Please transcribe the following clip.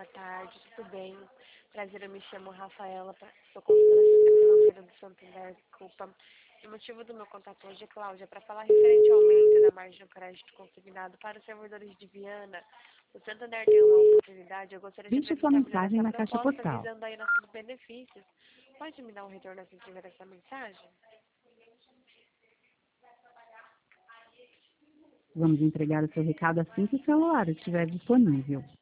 boa tarde, tudo bem? Prazer, eu me chamo Rafaela, sou consultora financeira do Santander Culpa. O motivo do meu contato hoje é, Cláudia, para falar referente ao aumento da margem de crédito consignado para os servidores de Viana. O Santander tem uma oportunidade, eu gostaria de Deixe sua apresentar melhor mensagem essa na caixa proposta postal. visando aí nossos benefícios. Pode me dar um retorno assim que tiver essa mensagem? Vamos entregar o seu recado assim que o celular estiver disponível.